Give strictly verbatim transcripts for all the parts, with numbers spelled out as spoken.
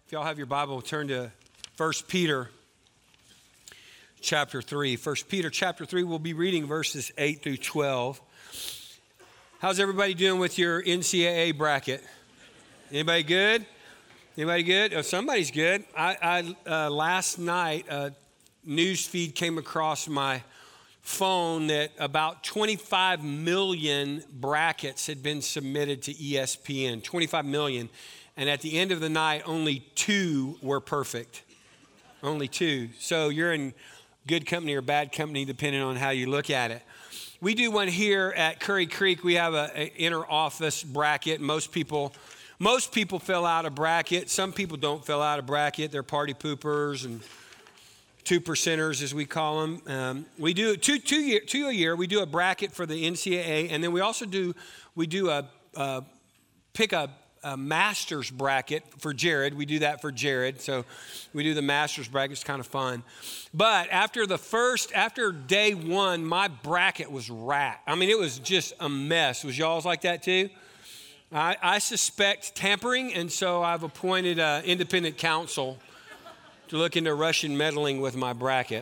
If y'all have your Bible, turn to First Peter chapter three. First Peter chapter three, we'll be reading verses eight through twelve. How's everybody doing with your N C double A bracket? Anybody good? Anybody good? Oh, somebody's good. I, I uh, last night, a news feed came across my phone that about twenty-five million brackets had been submitted to E S P N. twenty-five million. And at the end of the night, only two were perfect. Only two. So you're in good company or bad company, depending on how you look at it. We do one here at Curry Creek. We have an inner office bracket. Most people, most people fill out a bracket. Some people don't fill out a bracket. They're party poopers and two percenters, as we call them. Um, we do two, two, year, two a year. We do a bracket for the N C double A, and then we also do we do a, a pick a. a master's bracket for Jared. We do that for Jared. So we do the master's bracket. It's kind of fun. But after the first, after day one, my bracket was rat. I mean, it was just a mess. Was y'all's like that too? I, I suspect tampering, and so I've appointed an independent counsel to look into Russian meddling with my bracket.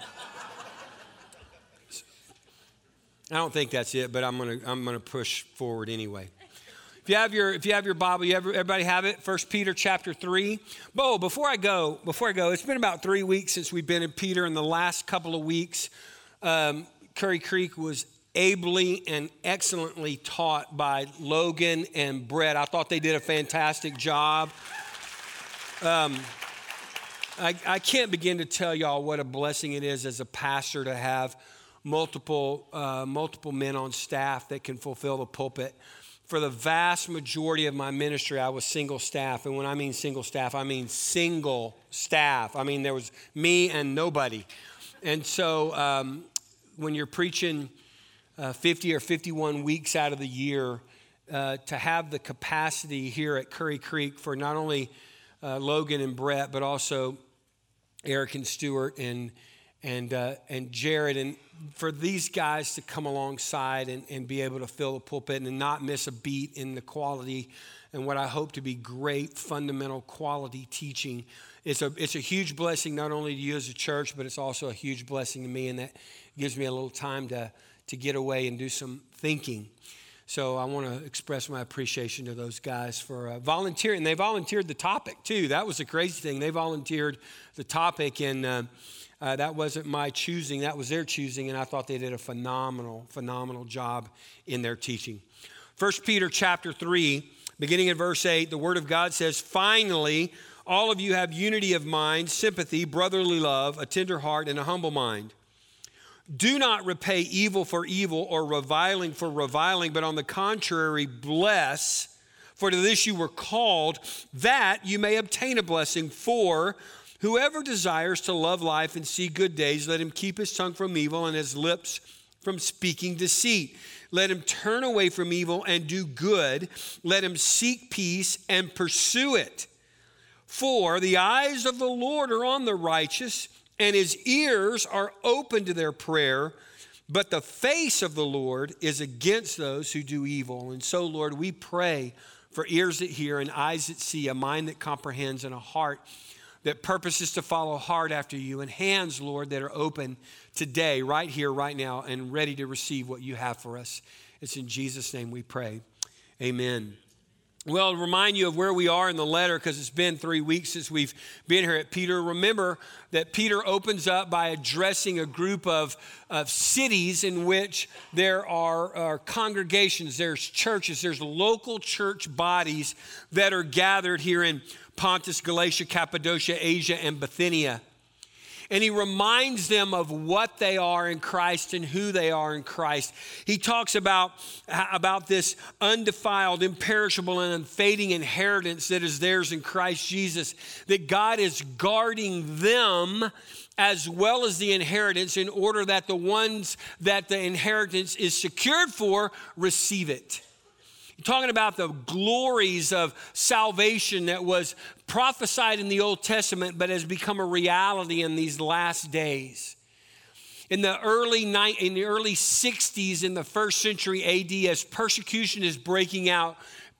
I don't think that's it, but I'm gonna I'm gonna push forward anyway. If you have your, if you have your Bible, you have, everybody have it? First Peter chapter three. Bo, before I go, before I go, it's been about three weeks since we've been in Peter. In the last couple of weeks, um, Curry Creek was ably and excellently taught by Logan and Brett. I thought they did a fantastic job. Um, I, I can't begin to tell y'all what a blessing it is as a pastor to have multiple, uh, multiple men on staff that can fulfill the pulpit. For the vast majority of my ministry, I was single staff. And when I mean single staff, I mean single staff. I mean, there was me and nobody. And so um, when you're preaching uh, fifty or fifty-one weeks out of the year, uh, to have the capacity here at Curry Creek for not only uh, Logan and Brett, but also Eric and Stuart and and uh, and Jared, and for these guys to come alongside and, and be able to fill the pulpit and not miss a beat in the quality and what I hope to be great fundamental quality teaching. It's a it's a huge blessing not only to you as a church, but it's also a huge blessing to me, and that gives me a little time to to get away and do some thinking. So I want to express my appreciation to those guys for uh, volunteering. And they volunteered the topic too. That was the crazy thing. They volunteered the topic, and uh, Uh, that wasn't my choosing, that was their choosing, and I thought they did a phenomenal, phenomenal job in their teaching. First Peter chapter three, beginning in verse eight, the Word of God says, "Finally, all of you have unity of mind, sympathy, brotherly love, a tender heart, and a humble mind. Do not repay evil for evil or reviling for reviling, but on the contrary, bless, for to this you were called, that you may obtain a blessing. For whoever desires to love life and see good days, let him keep his tongue from evil and his lips from speaking deceit. Let him turn away from evil and do good. Let him seek peace and pursue it. For the eyes of the Lord are on the righteous, and his ears are open to their prayer. But the face of the Lord is against those who do evil." And so, Lord, we pray for ears that hear and eyes that see, a mind that comprehends, and a heart that purposes to follow hard after you, and hands, Lord, that are open today, right here, right now, and ready to receive what you have for us. It's in Jesus' name we pray. Amen. Well, to remind you of where we are in the letter, because it's been three weeks since we've been here at Peter. Remember that Peter opens up by addressing a group of, of cities in which there are, are congregations, there's churches, there's local church bodies that are gathered here in Pontus, Galatia, Cappadocia, Asia, and Bithynia. And he reminds them of what they are in Christ and who they are in Christ. He talks about, about this undefiled, imperishable, and unfading inheritance that is theirs in Christ Jesus, that God is guarding them as well as the inheritance in order that the ones that the inheritance is secured for receive it. Talking about the glories of salvation that was prophesied in the Old Testament, but has become a reality in these last days. In the early ni- in the early sixties, in the first century A D, as persecution is breaking out,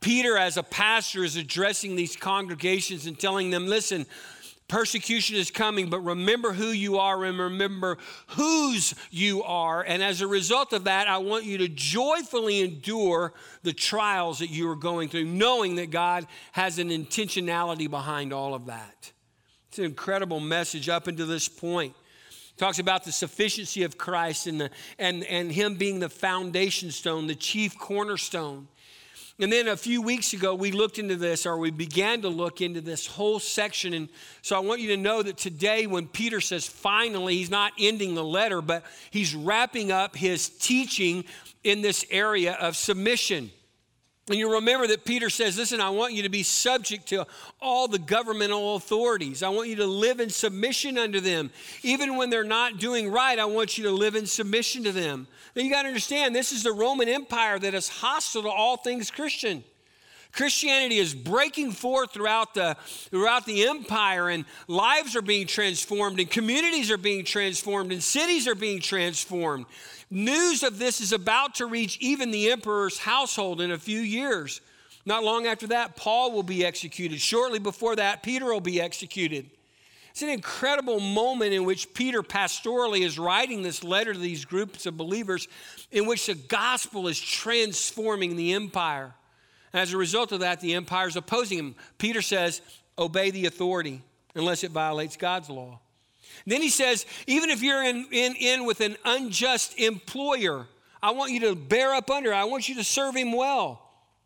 Peter, as a pastor, is addressing these congregations and telling them, listen, persecution is coming, but remember who you are and remember whose you are. And as a result of that, I want you to joyfully endure the trials that you are going through, knowing that God has an intentionality behind all of that. It's an incredible message up until this point. It talks about the sufficiency of Christ and, the, and, and him being the foundation stone, the chief cornerstone. And then a few weeks ago, we looked into this, or we began to look into this whole section. And so I want you to know that today, when Peter says finally, he's not ending the letter, but he's wrapping up his teaching in this area of submission. And you remember that Peter says, listen, I want you to be subject to all the governmental authorities. I want you to live in submission unto them. Even when they're not doing right, I want you to live in submission to them. Now you got to understand, this is the Roman Empire that is hostile to all things Christian. Christianity is breaking forth throughout the, throughout the empire, and lives are being transformed, and communities are being transformed, and cities are being transformed. News of this is about to reach even the emperor's household in a few years. Not long after that, Paul will be executed. Shortly before that, Peter will be executed. It's an incredible moment in which Peter pastorally is writing this letter to these groups of believers in which the gospel is transforming the empire. And as a result of that, the empire is opposing him. Peter says, obey the authority unless it violates God's law. Then he says, even if you're in, in, in with an unjust employer, I want you to bear up under. I want you to serve him well.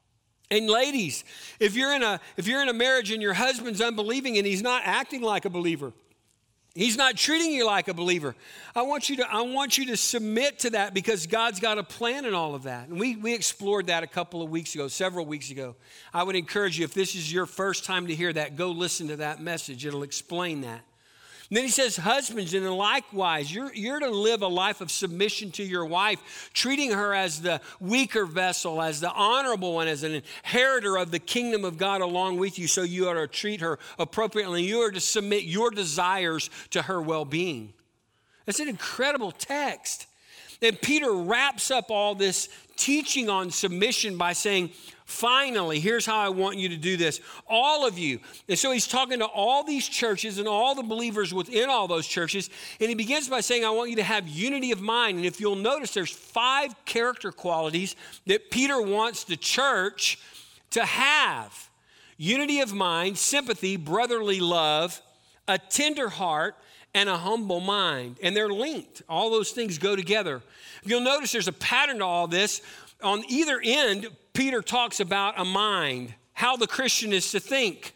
And ladies, if you're in a if you're in a marriage and your husband's unbelieving and he's not acting like a believer, he's not treating you like a believer, I want you to I want you to submit to that, because God's got a plan in all of that. And we we explored that a couple of weeks ago, several weeks ago. I would encourage you, if this is your first time to hear that, go listen to that message. It'll explain that. And then he says, husbands, and likewise, you're, you're to live a life of submission to your wife, treating her as the weaker vessel, as the honorable one, as an inheritor of the kingdom of God along with you. So you are to treat her appropriately. You are to submit your desires to her well-being. That's an incredible text. And Peter wraps up all this teaching on submission by saying, finally, here's how I want you to do this. All of you. And so he's talking to all these churches and all the believers within all those churches. And he begins by saying, I want you to have unity of mind. And if you'll notice, there's five character qualities that Peter wants the church to have. Unity of mind, sympathy, brotherly love, a tender heart, and a humble mind. And they're linked. All those things go together. If you'll notice, there's a pattern to all this. On either end, Peter talks about a mind, how the Christian is to think.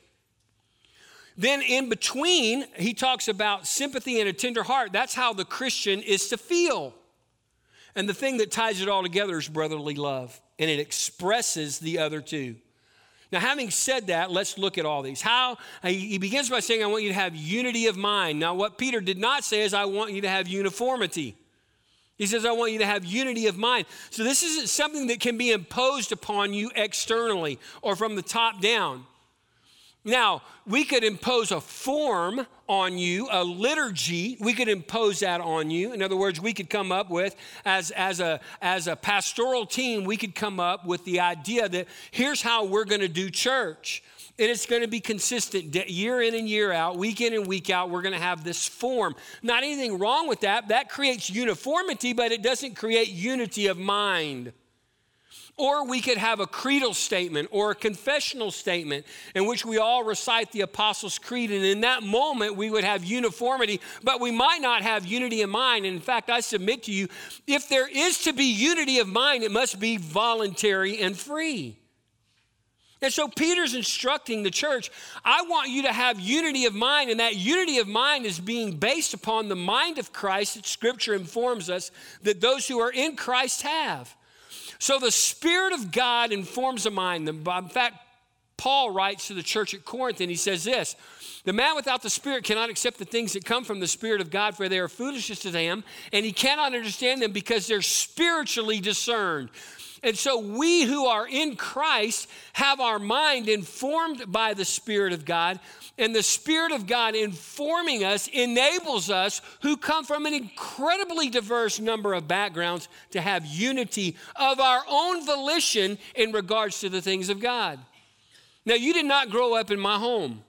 Then in between, he talks about sympathy and a tender heart. That's how the Christian is to feel. And the thing that ties it all together is brotherly love. And it expresses the other two. Now, having said that, let's look at all these. How he begins by saying, I want you to have unity of mind. Now, what Peter did not say is, I want you to have uniformity. He says, I want you to have unity of mind. So this isn't something that can be imposed upon you externally or from the top down. Now, we could impose a form on you, a liturgy. We could impose that on you. In other words, we could come up with, as, as, a, as a pastoral team, we could come up with the idea that here's how we're going to do church. And it's going to be consistent year in and year out, week in and week out. We're going to have this form. Not anything wrong with that. That creates uniformity, but it doesn't create unity of mind. Or we could have a creedal statement or a confessional statement in which we all recite the Apostles' Creed. And in that moment, we would have uniformity, but we might not have unity of mind. And in fact, I submit to you, if there is to be unity of mind, it must be voluntary and free. And so Peter's instructing the church, I want you to have unity of mind, and that unity of mind is being based upon the mind of Christ that Scripture informs us that those who are in Christ have. So the Spirit of God informs the mind. In fact, Paul writes to the church at Corinth, and he says this: the man without the Spirit cannot accept the things that come from the Spirit of God, for they are foolishness to him, and he cannot understand them because they're spiritually discerned. And so we who are in Christ have our mind informed by the Spirit of God, and the Spirit of God informing us enables us, who come from an incredibly diverse number of backgrounds, to have unity of our own volition in regards to the things of God. Now, you did not grow up in my home,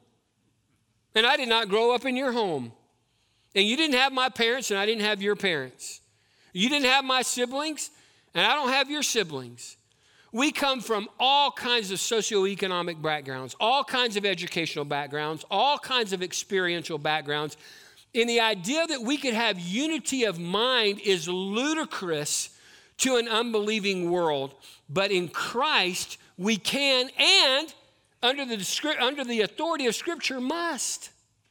and I did not grow up in your home. And you didn't have my parents, and I didn't have your parents. You didn't have my siblings, and I don't have your siblings. We come from all kinds of socioeconomic backgrounds, all kinds of educational backgrounds, all kinds of experiential backgrounds. And the idea that we could have unity of mind is ludicrous to an unbelieving world. But in Christ, we can, and under the, under the authority of Scripture, must.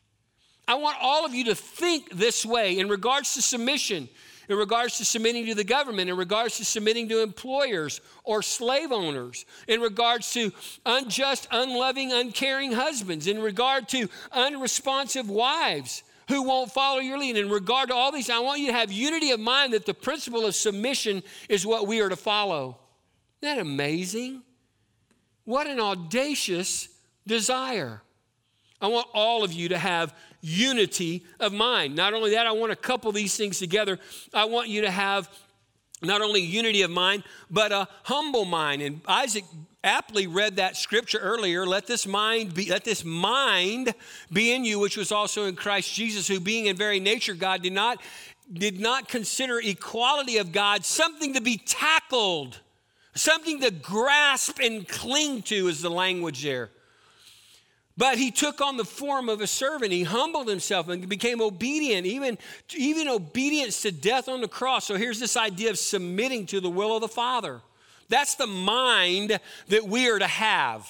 I want all of you to think this way in regards to submission, in regards to submitting to the government, in regards to submitting to employers or slave owners, in regards to unjust, unloving, uncaring husbands, in regard to unresponsive wives who won't follow your lead. In regard to all these, I want you to have unity of mind that the principle of submission is what we are to follow. Isn't that amazing? What an audacious desire. I want all of you to have unity of mind. Not only that, I want to couple these things together. I want you to have not only unity of mind, but a humble mind. And Isaac aptly read that scripture earlier. Let this mind be, let this mind be in you, which was also in Christ Jesus, who being in very nature God did not, did not consider equality of God something to be tackled, something to grasp and cling to is the language there. But he took on the form of a servant. He humbled himself and became obedient, even, even obedience to death on the cross. So here's this idea of submitting to the will of the Father. That's the mind that we are to have.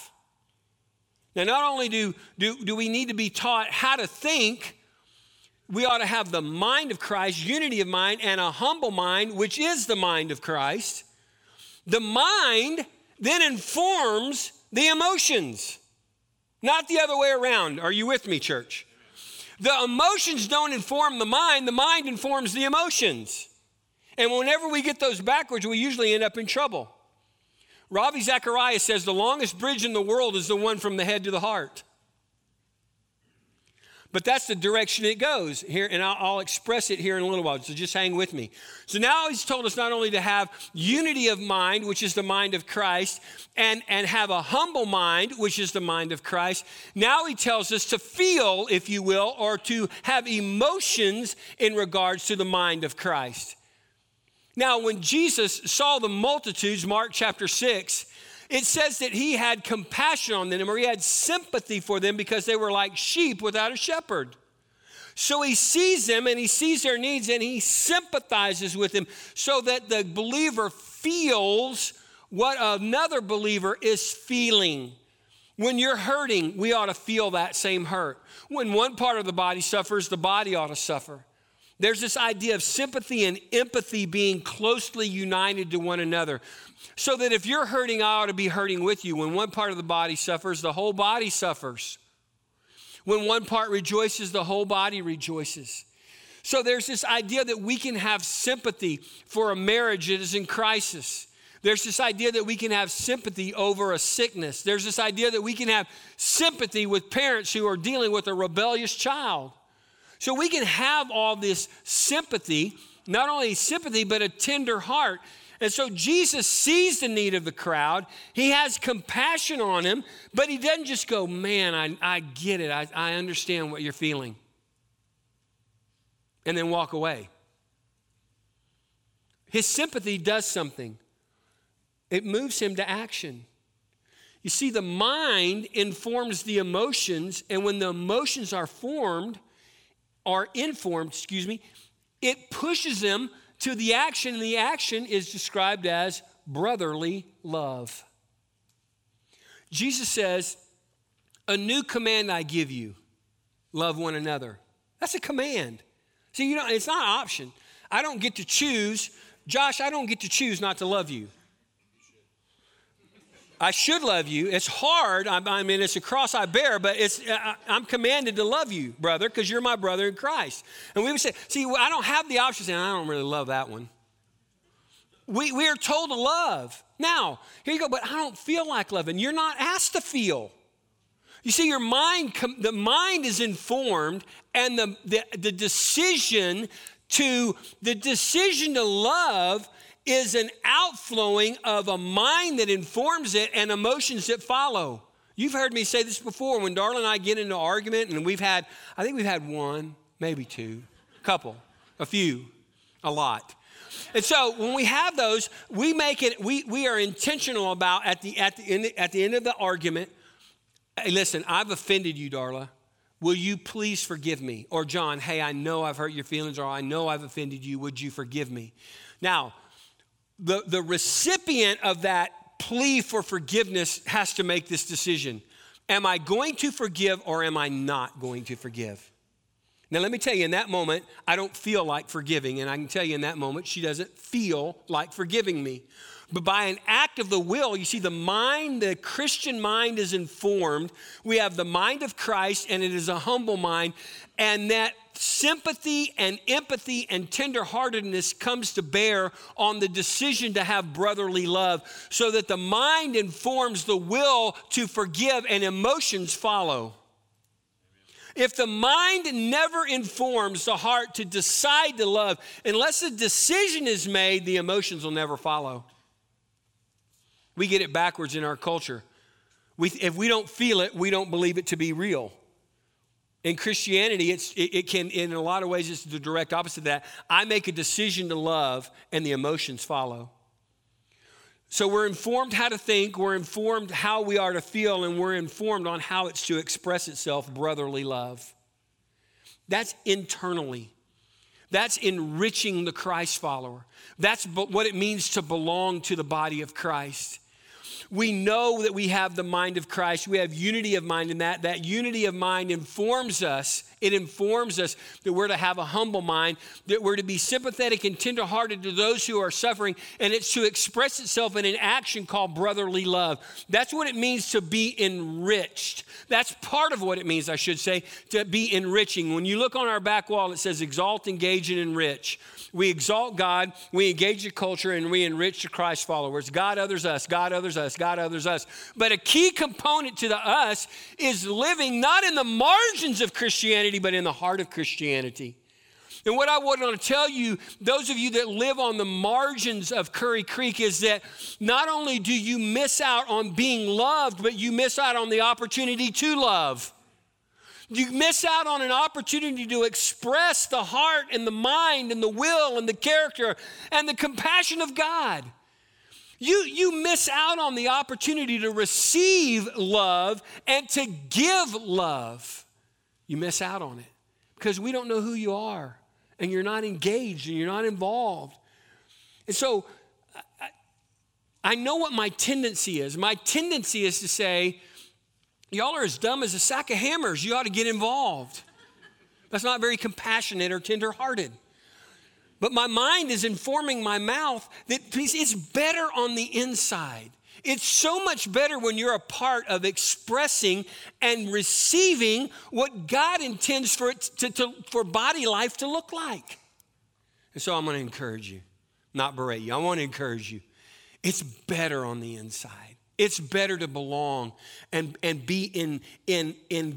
Now, not only do, do, do we need to be taught how to think, we ought to have the mind of Christ, unity of mind, and a humble mind, which is the mind of Christ. The mind then informs the emotions. Not the other way around. Are you with me, church? The emotions don't inform the mind. The mind informs the emotions. And whenever we get those backwards, we usually end up in trouble. Ravi Zacharias says the longest bridge in the world is the one from the head to the heart. But that's the direction it goes here, and I'll, I'll express it here in a little while, so just hang with me. So now he's told us not only to have unity of mind, which is the mind of Christ, and, and have a humble mind, which is the mind of Christ. Now he tells us to feel, if you will, or to have emotions in regards to the mind of Christ. Now, when Jesus saw the multitudes, Mark chapter six, it says that he had compassion on them, or he had sympathy for them because they were like sheep without a shepherd. So he sees them and he sees their needs and he sympathizes with them so that the believer feels what another believer is feeling. When you're hurting, we ought to feel that same hurt. When one part of the body suffers, the body ought to suffer. There's this idea of sympathy and empathy being closely united to one another. So that if you're hurting, I ought to be hurting with you. When one part of the body suffers, the whole body suffers. When one part rejoices, the whole body rejoices. So there's this idea that we can have sympathy for a marriage that is in crisis. There's this idea that we can have sympathy over a sickness. There's this idea that we can have sympathy with parents who are dealing with a rebellious child. So we can have all this sympathy, not only sympathy, but a tender heart. And so Jesus sees the need of the crowd. He has compassion on him, but he doesn't just go, man, I, I get it. I, I understand what you're feeling. And then walk away. His sympathy does something. It moves him to action. You see, the mind informs the emotions, and when the emotions are formed, are informed, excuse me, it pushes them to the action, and the action is described as brotherly love. Jesus says, a new command I give you, love one another. That's a command. See, you know, it's not an option. I don't get to choose. Josh, I don't get to choose not to love you. I should love you. It's hard. I, I mean, it's a cross I bear, but it's I, I'm commanded to love you, brother, because you're my brother in Christ. And we would say, see, I don't have the option saying, I don't really love that one. We, we are told to love. Now, here you go, but I don't feel like loving. You're not asked to feel. You see, your mind, the mind is informed, and the, the, the decision to, the decision to love is an outflowing of a mind that informs it and emotions that follow. You've heard me say this before. When Darla and I get into an argument, and we've had, I think we've had one, maybe two, a couple, a few, a lot. And so when we have those, we make it, we, we are intentional about at the, at, the end, at the end of the argument, hey, listen, I've offended you, Darla. Will you please forgive me? Or John, hey, I know I've hurt your feelings, or I know I've offended you. Would you forgive me? Now, The, the recipient of that plea for forgiveness has to make this decision. Am I going to forgive, or am I not going to forgive? Now, let me tell you, in that moment, I don't feel like forgiving. And I can tell you in that moment, she doesn't feel like forgiving me. But by an act of the will, you see, the mind, the Christian mind is informed. We have the mind of Christ, and it is a humble mind. And that sympathy and empathy and tenderheartedness comes to bear on the decision to have brotherly love, so that the mind informs the will to forgive and emotions follow. If the mind never informs the heart to decide to love, unless a decision is made, the emotions will never follow. We get it backwards in our culture. We, if we don't feel it, we don't believe it to be real. In Christianity, it's, it, it can, in a lot of ways, it's the direct opposite of that. I make a decision to love, and the emotions follow. So we're informed how to think, we're informed how we are to feel, and we're informed on how it's to express itself, brotherly love. That's internally. That's enriching the Christ follower. That's what it means to belong to the body of Christ. We know that we have the mind of Christ. We have unity of mind in that. That unity of mind informs us. It informs us that we're to have a humble mind, that we're to be sympathetic and tenderhearted to those who are suffering, and it's to express itself in an action called brotherly love. That's what it means to be enriched. That's part of what it means, I should say, to be enriching. When you look on our back wall, it says exalt, engage, and enrich. We exalt God, we engage the culture, and we enrich the Christ followers. God others us, God others us, God others us. But a key component to the us is living not in the margins of Christianity, but in the heart of Christianity. And what I want to tell you, those of you that live on the margins of Curry Creek, is that not only do you miss out on being loved, but you miss out on the opportunity to love. You miss out on an opportunity to express the heart and the mind and the will and the character and the compassion of God. You, you miss out on the opportunity to receive love and to give love. You miss out on it because we don't know who you are, and you're not engaged and you're not involved. And so I, I know what my tendency is. My tendency is to say, y'all are as dumb as a sack of hammers. You ought to get involved. That's not very compassionate or tenderhearted. But my mind is informing my mouth that it's better on the inside. It's so much better when you're a part of expressing and receiving what God intends for it to, to, for body life to look like. And so I'm going to encourage you, not berate you. I want to encourage you. It's better on the inside. It's better to belong and, and be in, in,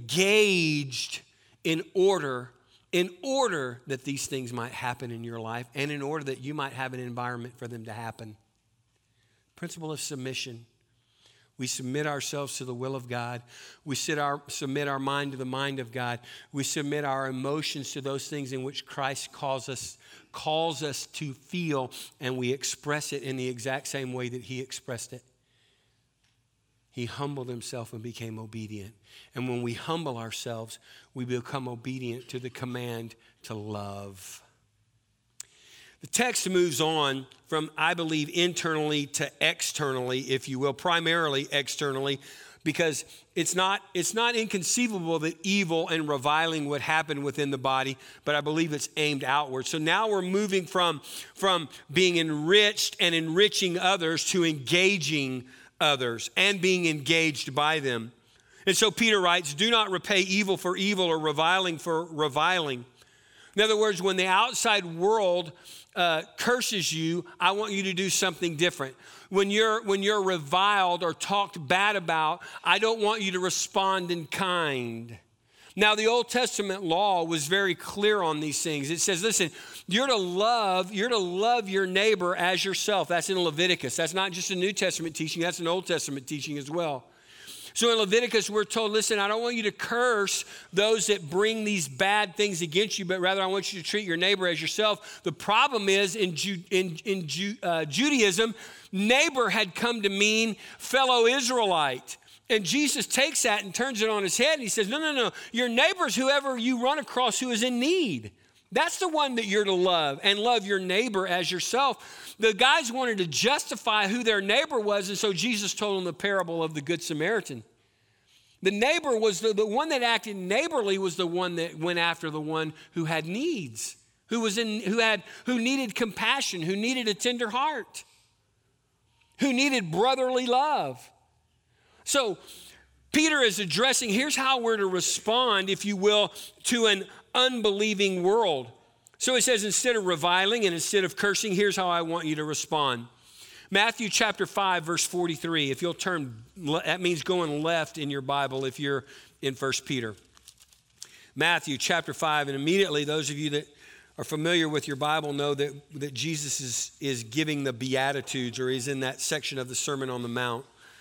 engaged in order, in order that these things might happen in your life, and in order that you might have an environment for them to happen. Principle of submission. We submit ourselves to the will of God. We sit our, submit our mind to the mind of God. We submit our emotions to those things in which Christ calls us, calls us to feel, and we express it in the exact same way that he expressed it. He humbled himself and became obedient. And when we humble ourselves, we become obedient to the command to love. The text moves on from, I believe, internally to externally, if you will, primarily externally, because it's not, it's not inconceivable that evil and reviling would happen within the body, but I believe it's aimed outward. So now we're moving from, from being enriched and enriching others to engaging others and being engaged by them. And so Peter writes, do not repay evil for evil or reviling for reviling. In other words, when the outside world uh, curses you, I want you to do something different. When you're, when you're reviled or talked bad about, I don't want you to respond in kind. Now, the Old Testament law was very clear on these things. It says, listen, you're to love, you're to love your neighbor as yourself. That's in Leviticus. That's not just a New Testament teaching, that's an Old Testament teaching as well. So in Leviticus, we're told, listen, I don't want you to curse those that bring these bad things against you, but rather I want you to treat your neighbor as yourself. The problem is in, Ju- in, in Ju- uh, Judaism, neighbor had come to mean fellow Israelite. And Jesus takes that and turns it on his head and he says, no, no, no, your neighbor's whoever you run across who is in need. That's the one that you're to love, and love your neighbor as yourself. The guys wanted to justify who their neighbor was, and so Jesus told them the parable of the Good Samaritan. The neighbor was the, the one that acted neighborly was the one that went after the one who had needs, who was in, who had, who needed compassion, who needed a tender heart, who needed brotherly love. So Peter is addressing, here's how we're to respond, if you will, to an unbelieving world. So he says, instead of reviling and instead of cursing, here's how I want you to respond. Matthew chapter five, verse forty-three. If you'll turn, that means going left in your Bible if you're in First Peter. Matthew chapter five, and immediately those of you that are familiar with your Bible know that, that Jesus is, is giving the Beatitudes, or he's in that section of the Sermon on the Mount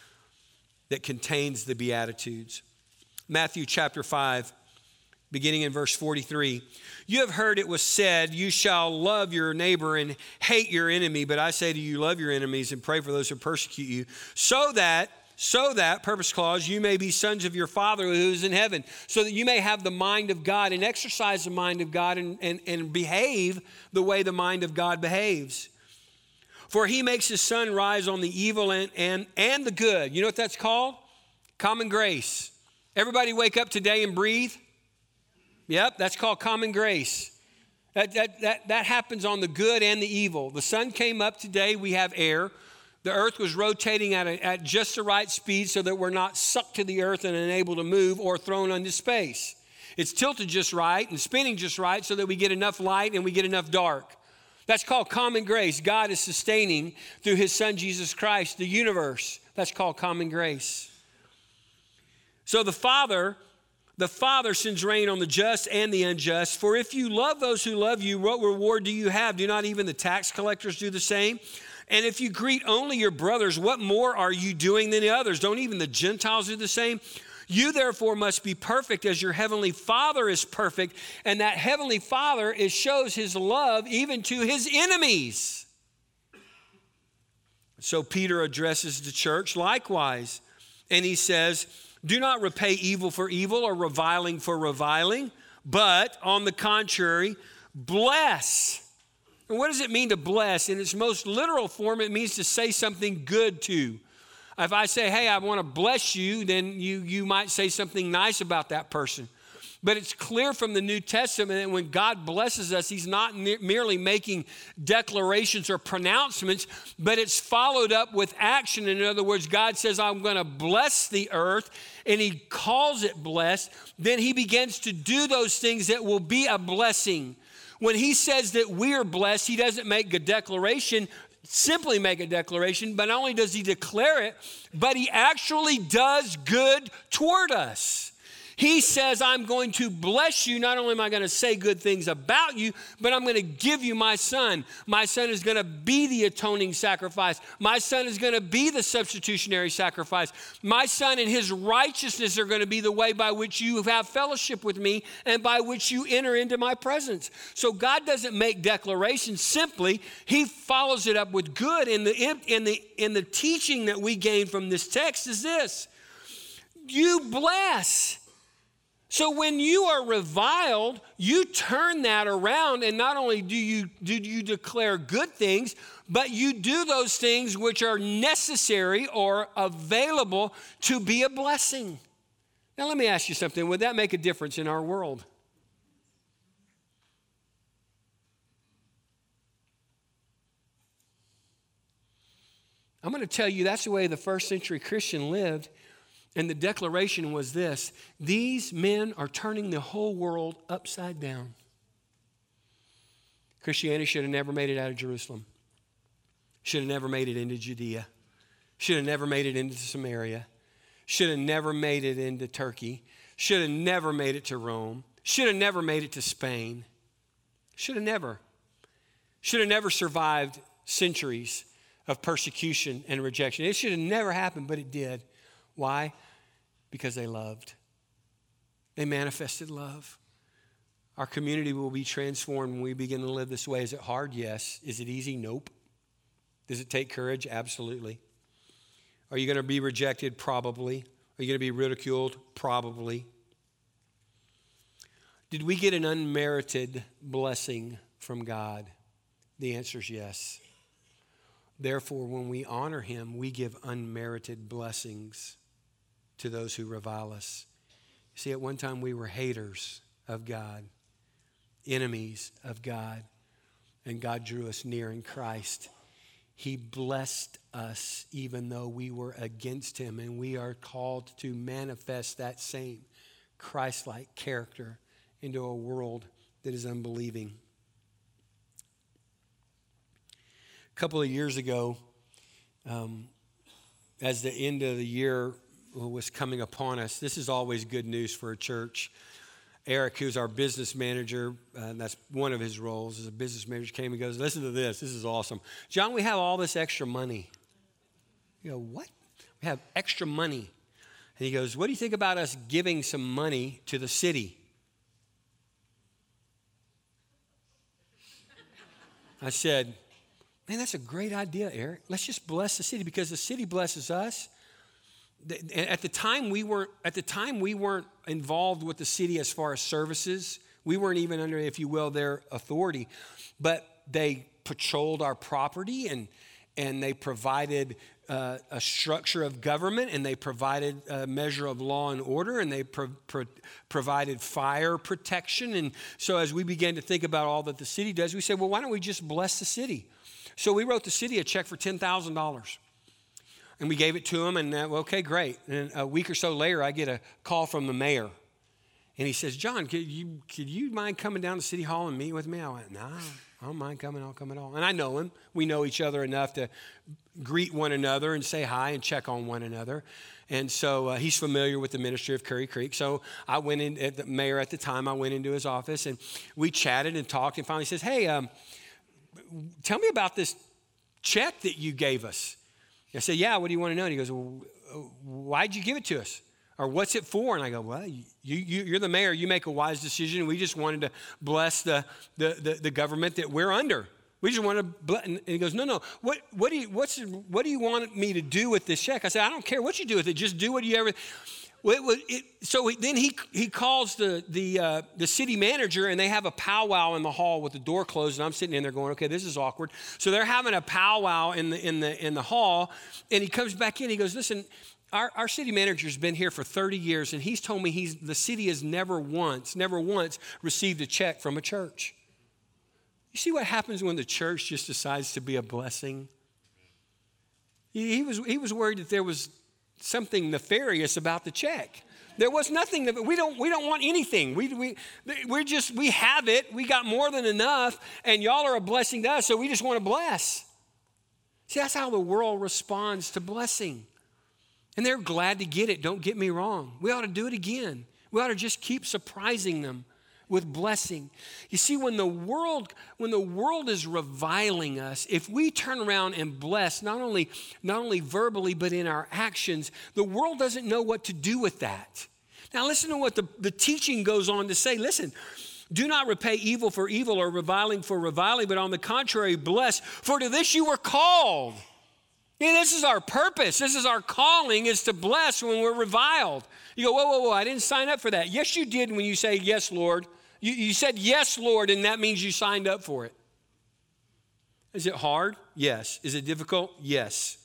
that contains the Beatitudes. Matthew chapter five, beginning in verse forty-three. You have heard it was said, you shall love your neighbor and hate your enemy. But I say to you, love your enemies and pray for those who persecute you. So that, so that, purpose clause, you may be sons of your Father who is in heaven. So that you may have the mind of God and exercise the mind of God and, and, and behave the way the mind of God behaves. For he makes his sun rise on the evil and, and, and the good. You know what that's called? Common grace. Everybody wake up today and breathe. Yep, that's called common grace. That, that, that, that happens on the good and the evil. The sun came up today, we have air. The earth was rotating at, a, at just the right speed so that we're not sucked to the earth and unable to move or thrown into space. It's tilted just right and spinning just right so that we get enough light and we get enough dark. That's called common grace. God is sustaining through his son Jesus Christ the universe. That's called common grace. So the Father... The Father sends rain on the just and the unjust. For if you love those who love you, what reward do you have? Do not even the tax collectors do the same? And if you greet only your brothers, what more are you doing than the others? Don't even the Gentiles do the same? You therefore must be perfect as your heavenly Father is perfect. And that heavenly Father is, shows his love even to his enemies. So Peter addresses the church likewise. And he says, do not repay evil for evil or reviling for reviling, but on the contrary, bless. And what does it mean to bless? In its most literal form, it means to say something good to. If I say, hey, I want to bless you, then you, you might say something nice about that person. But it's clear from the New Testament that when God blesses us, he's not ne- merely making declarations or pronouncements, but it's followed up with action. In other words, God says, I'm going to bless the earth, and he calls it blessed. Then he begins to do those things that will be a blessing. When he says that we are blessed, he doesn't make a declaration, simply make a declaration, but not only does he declare it, but he actually does good toward us. He says, I'm going to bless you. Not only am I going to say good things about you, but I'm going to give you my son. My son is going to be the atoning sacrifice. My son is going to be the substitutionary sacrifice. My son and his righteousness are going to be the way by which you have fellowship with me and by which you enter into my presence. So God doesn't make declarations simply. He follows it up with good. And the, in the, in the teaching that we gain from this text is this: you bless. So when you are reviled, you turn that around, and not only do you, do you declare good things, but you do those things which are necessary or available to be a blessing. Now let me ask you something. Would that make a difference in our world? I'm going to tell you that's the way the first century Christian lived. And the declaration was this: these men are turning the whole world upside down. Christianity should have never made it out of Jerusalem. Should have never made it into Judea. Should have never made it into Samaria. Should have never made it into Turkey. Should have never made it to Rome. Should have never made it to Spain. Should have never. Should have never survived centuries of persecution and rejection. It should have never happened, but it did. Why? Because they loved. They manifested love. Our community will be transformed when we begin to live this way. Is it hard? Yes. Is it easy? Nope. Does it take courage? Absolutely. Are you going to be rejected? Probably. Are you going to be ridiculed? Probably. Did we get an unmerited blessing from God? The answer is yes. Therefore, when we honor him, we give unmerited blessings to those who revile us. You see, at one time we were haters of God, enemies of God, and God drew us near in Christ. He blessed us even though we were against him, and we are called to manifest that same Christ-like character into a world that is unbelieving. A couple of years ago, um, as the end of the year was coming upon us, this is always good news for a church. Eric, who's our business manager, uh, and that's one of his roles as a business manager, came and goes, listen to this, this is awesome. John, we have all this extra money. You go, what? We have extra money. And he goes, what do you think about us giving some money to the city? I said, man, that's a great idea, Eric. Let's just bless the city because the city blesses us. At the time, we weren't, at the time, we weren't involved with the city as far as services. We weren't even under, if you will, their authority. But they patrolled our property and, and they provided uh, a structure of government, and they provided a measure of law and order, and they pro- pro- provided fire protection. And so as we began to think about all that the city does, we said, well, why don't we just bless the city? So we wrote the city a check for ten thousand dollars. And we gave it to him, and uh, okay, great. And a week or so later, I get a call from the mayor. And he says, John, could you, could you mind coming down to City Hall and meet with me? I went, no, nah, I don't mind coming, I'll come at all. And I know him. We know each other enough to greet one another and say hi and check on one another. And so uh, he's familiar with the ministry of Curry Creek. So I went in, at the mayor at the time, I went into his office, and we chatted and talked, and finally he says, hey, um, tell me about this check that you gave us. I said, yeah, what do you want to know? And he goes, well, why'd you give it to us? Or what's it for? And I go, well, you, you, you're the mayor. You make a wise decision. We just wanted to bless the, the, the, the government that we're under. We just want to bless. And he goes, no, no. What, what, do you, what's, what do you want me to do with this check? I said, I don't care what you do with it. Just do what you ever... Well, it, it, so then he he calls the the uh, the city manager, and they have a powwow in the hall with the door closed. And I'm sitting in there going, okay, this is awkward. So they're having a powwow in the in the in the hall, and he comes back in. He goes, listen, our our city manager's been here for thirty years, and he's told me he's the city has never once, never once received a check from a church. You see what happens when the church just decides to be a blessing? He, he was he was worried that there was something nefarious about the check. There was nothing that we don't we don't want anything. We we we just we have it. We got more than enough, and y'all are a blessing to us, so we just want to bless. See, that's how the world responds to blessing. And they're glad to get it, don't get me wrong. We ought to do it again. We ought to just keep surprising them with blessing. You see, when the world when the world is reviling us, if we turn around and bless, not only not only verbally but in our actions, the world doesn't know what to do with that. Now listen to what the, the teaching goes on to say. Listen, do not repay evil for evil or reviling for reviling, but on the contrary, bless, for to this you were called. Yeah, this is our purpose. This is our calling, is to bless when we're reviled. You go, whoa, whoa, whoa, I didn't sign up for that. Yes, you did when you say, yes, Lord. You, you said, yes, Lord, and that means you signed up for it. Is it hard? Yes. Is it difficult? Yes.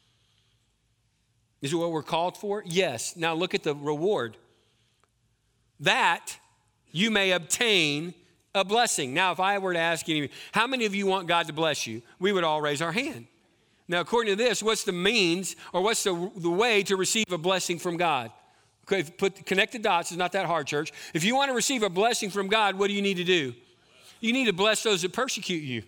Is it what we're called for? Yes. Now look at the reward. That you may obtain a blessing. Now, if I were to ask you, how many of you want God to bless you? We would all raise our hand. Now, according to this, what's the means or what's the, the way to receive a blessing from God? Okay, put, connect the dots. It's not that hard, church. If you want to receive a blessing from God, what do you need to do? You need to bless those that persecute you.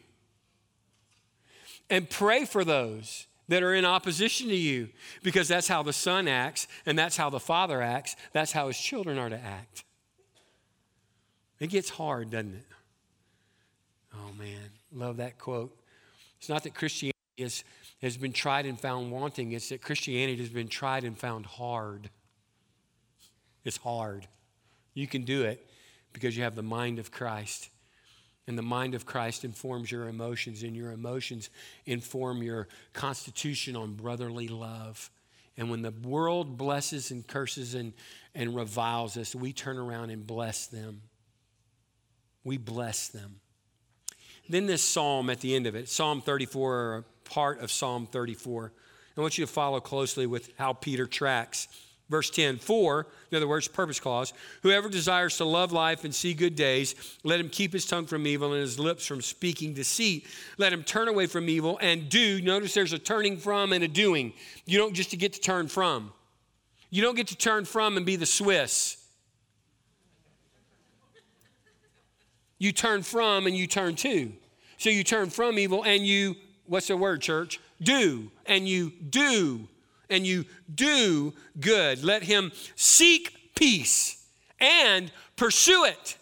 And pray for those that are in opposition to you, because that's how the Son acts, and that's how the Father acts. That's how his children are to act. It gets hard, doesn't it? Oh, man, love that quote. It's not that Christianity is, has been tried and found wanting. It's that Christianity has been tried and found hard. It's hard. You can do it because you have the mind of Christ. And the mind of Christ informs your emotions, and your emotions inform your constitution on brotherly love. And when the world blesses and curses and, and reviles us, we turn around and bless them. We bless them. Then this psalm at the end of it, Psalm thirty-four, or a part of Psalm thirty-four. I want you to follow closely with how Peter tracks. Verse ten, for, in other words, purpose clause, whoever desires to love life and see good days, let him keep his tongue from evil and his lips from speaking deceit. Let him turn away from evil and do. Notice there's a turning from and a doing. You don't just get to turn from. You don't get to turn from and be the Swiss. You turn from and you turn to. So you turn from evil and you, what's the word, church? Do. And you do. And you do good. Let him seek peace and pursue it.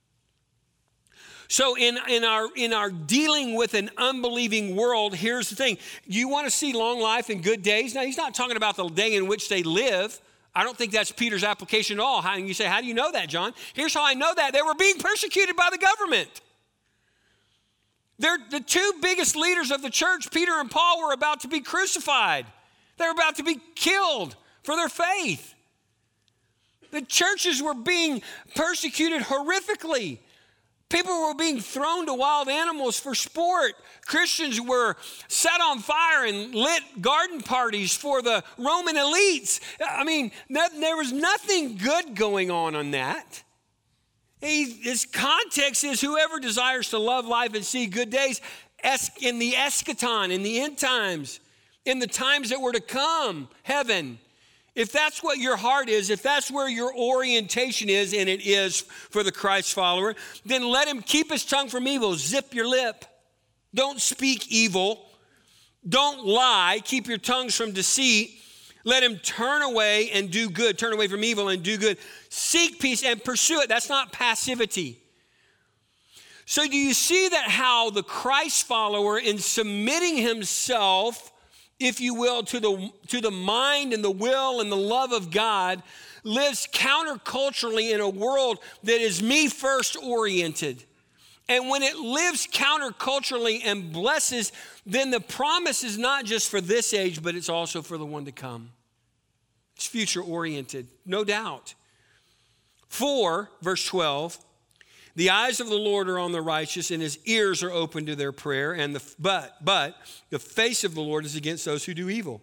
So in, in, our, in our dealing with an unbelieving world, here's the thing. You want to see long life and good days? Now, he's not talking about the day in which they live. I don't think that's Peter's application at all. How, and you say, how do you know that, John? Here's how I know that. They were being persecuted by the government. They're the two biggest leaders of the church, Peter and Paul, were about to be crucified. They were about to be killed for their faith. The churches were being persecuted horrifically. People were being thrown to wild animals for sport. Christians were set on fire and lit garden parties for the Roman elites. I mean, there was nothing good going on on that. His context is whoever desires to love life and see good days in the eschaton, in the end times, in the times that were to come, heaven. If that's what your heart is, if that's where your orientation is, and it is for the Christ follower, then let him keep his tongue from evil. Zip your lip. Don't speak evil. Don't lie. Keep your tongues from deceit. Let him turn away and do good. Turn away from evil and do good. Seek peace and pursue it. That's not passivity. So do you see that how the Christ follower, in submitting himself, if you will, to the, to the mind and the will and the love of God, lives counterculturally in a world that is me first oriented. And when it lives counterculturally and blesses, then the promise is not just for this age, but it's also for the one to come. It's future oriented, no doubt. For, verse twelve, the eyes of the Lord are on the righteous, and his ears are open to their prayer. And the but but the face of the Lord is against those who do evil.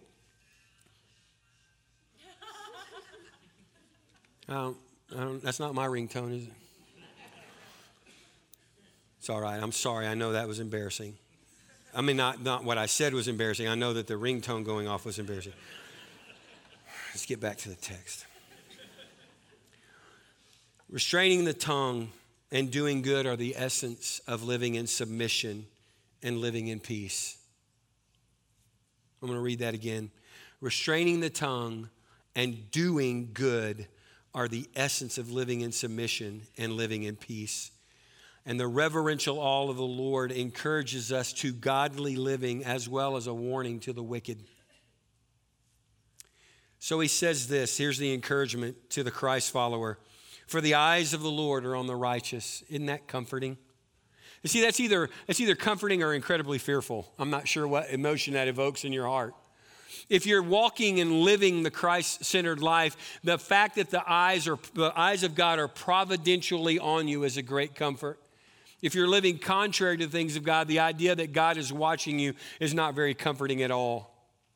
I don't, I don't, that's not my ringtone, is it? It's all right. I'm sorry. I know that was embarrassing. I mean, not not what I said was embarrassing. I know that the ringtone going off was embarrassing. Let's get back to the text. Restraining the tongue and doing good are the essence of living in submission and living in peace. I'm going to read that again. Restraining the tongue and doing good are the essence of living in submission and living in peace. And the reverential awe of the Lord encourages us to godly living as well as a warning to the wicked. So he says this, here's the encouragement to the Christ follower. For the eyes of the Lord are on the righteous. Isn't that comforting? You see, that's either, that's either comforting or incredibly fearful. I'm not sure what emotion that evokes in your heart. If you're walking and living the Christ-centered life, the fact that the eyes are the eyes of God are providentially on you is a great comfort. If you're living contrary to the things of God, the idea that God is watching you is not very comforting at all.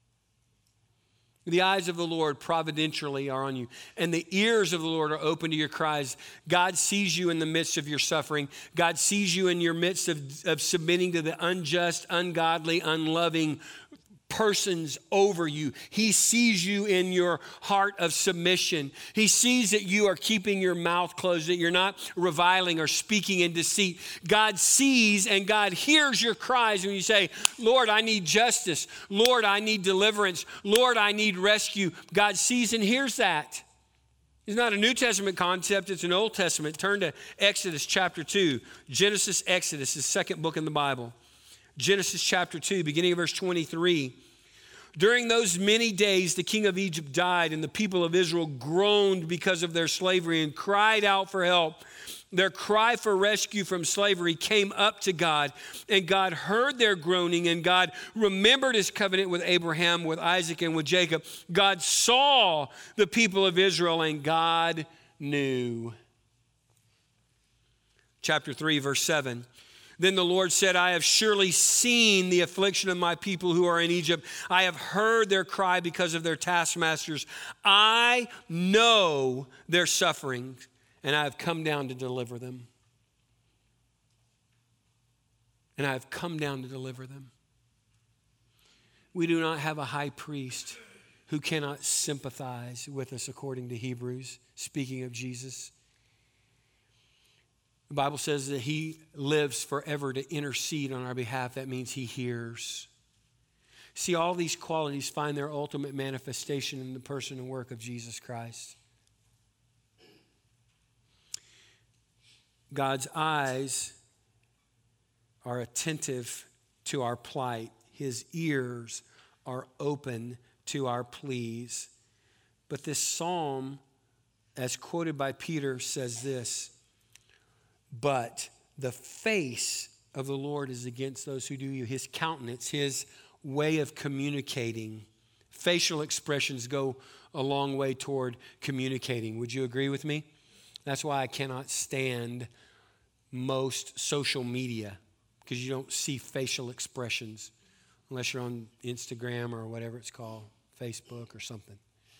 The eyes of the Lord providentially are on you, and the ears of the Lord are open to your cries. God sees you in the midst of your suffering. God sees you in your midst of, of submitting to the unjust, ungodly, unloving persons over you. He sees you in your heart of submission. He sees that you are keeping your mouth closed, that you're not reviling or speaking in deceit. God sees and God hears your cries when you say, Lord, I need justice. Lord, I need deliverance. Lord, I need rescue. God sees and hears that. It's not a New Testament concept, it's an Old Testament. Turn to Exodus chapter two. Genesis, Exodus, the second book in the Bible. Genesis chapter two, beginning of verse twenty-three. During those many days, the king of Egypt died, and the people of Israel groaned because of their slavery and cried out for help. Their cry for rescue from slavery came up to God, and God heard their groaning, and God remembered his covenant with Abraham, with Isaac, and with Jacob. God saw the people of Israel, and God knew. Chapter three, verse seven. Then the Lord said, I have surely seen the affliction of my people who are in Egypt. I have heard their cry because of their taskmasters. I know their suffering, and I have come down to deliver them. And I have come down to deliver them. We do not have a high priest who cannot sympathize with us, according to Hebrews, speaking of Jesus. The Bible says that he lives forever to intercede on our behalf. That means he hears. See, all these qualities find their ultimate manifestation in the person and work of Jesus Christ. God's eyes are attentive to our plight. His ears are open to our pleas. But this psalm, as quoted by Peter, says this: but the face of the Lord is against those who do you. His countenance, his way of communicating. Facial expressions go a long way toward communicating. Would you agree with me? That's why I cannot stand most social media, because you don't see facial expressions unless you're on Instagram or whatever it's called, Facebook or something.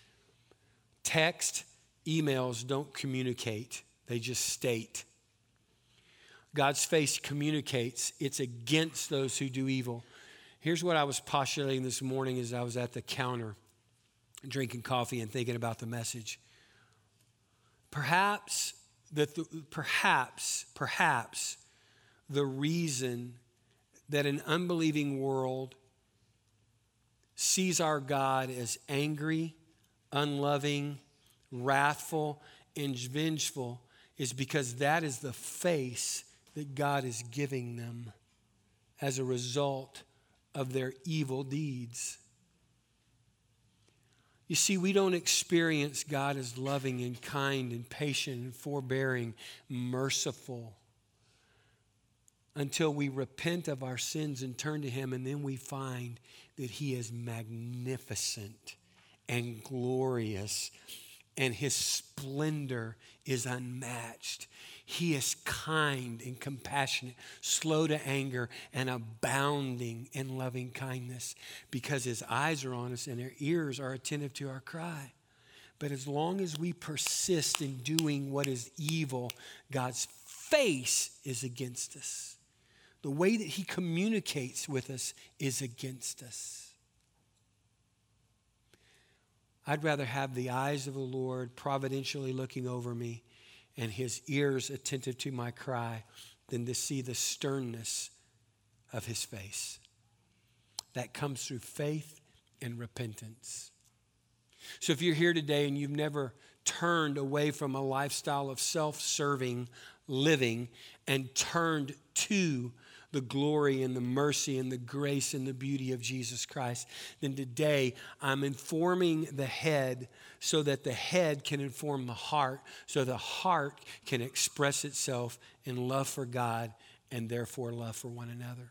Text, emails don't communicate. They just state. God's face communicates. It's against those who do evil. Here's what I was postulating this morning as I was at the counter drinking coffee and thinking about the message. Perhaps, that the, perhaps, perhaps the reason that an unbelieving world sees our God as angry, unloving, wrathful, and vengeful is because that is the face that God is giving them as a result of their evil deeds. You see, we don't experience God as loving and kind and patient and forbearing, merciful, until we repent of our sins and turn to him, and then we find that he is magnificent and glorious, and his splendor is unmatched. He is kind and compassionate, slow to anger, and abounding in loving kindness, because his eyes are on us and their ears are attentive to our cry. But as long as we persist in doing what is evil, God's face is against us. The way that he communicates with us is against us. I'd rather have the eyes of the Lord providentially looking over me and his ears attentive to my cry than to see the sternness of his face. That comes through faith and repentance. So if you're here today and you've never turned away from a lifestyle of self-serving living and turned to the glory and the mercy and the grace and the beauty of Jesus Christ, then today I'm informing the head so that the head can inform the heart, so the heart can express itself in love for God and therefore love for one another.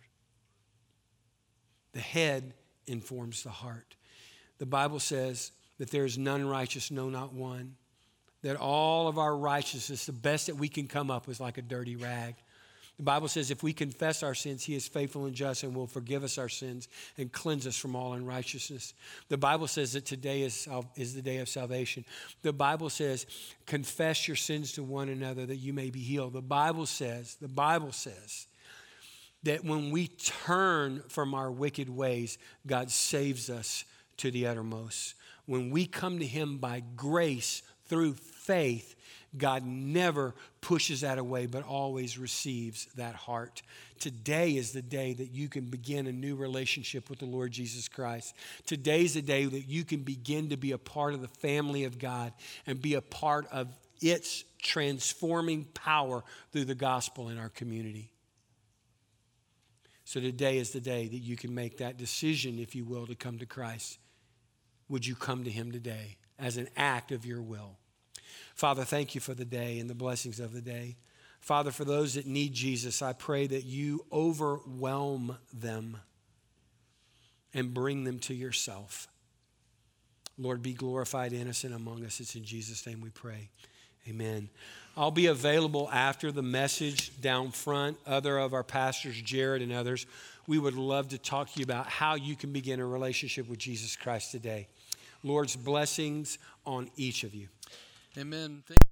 The head informs the heart. The Bible says that there is none righteous, no, not one. That all of our righteousness, the best that we can come up with, is like a dirty rag. The Bible says if we confess our sins, he is faithful and just and will forgive us our sins and cleanse us from all unrighteousness. The Bible says that today is, is the day of salvation. The Bible says, confess your sins to one another that you may be healed. The Bible says, the Bible says that when we turn from our wicked ways, God saves us to the uttermost. When we come to him by grace through faith, God never pushes that away, but always receives that heart. Today is the day that you can begin a new relationship with the Lord Jesus Christ. Today is the day that you can begin to be a part of the family of God and be a part of its transforming power through the gospel in our community. So today is the day that you can make that decision, if you will, to come to Christ. Would you come to him today as an act of your will? Father, thank you for the day and the blessings of the day. Father, for those that need Jesus, I pray that you overwhelm them and bring them to yourself. Lord, be glorified in us and among us. It's in Jesus' name we pray. Amen. I'll be available after the message down front. Other of our pastors, Jared and others, we would love to talk to you about how you can begin a relationship with Jesus Christ today. Lord's blessings on each of you. Amen. Thank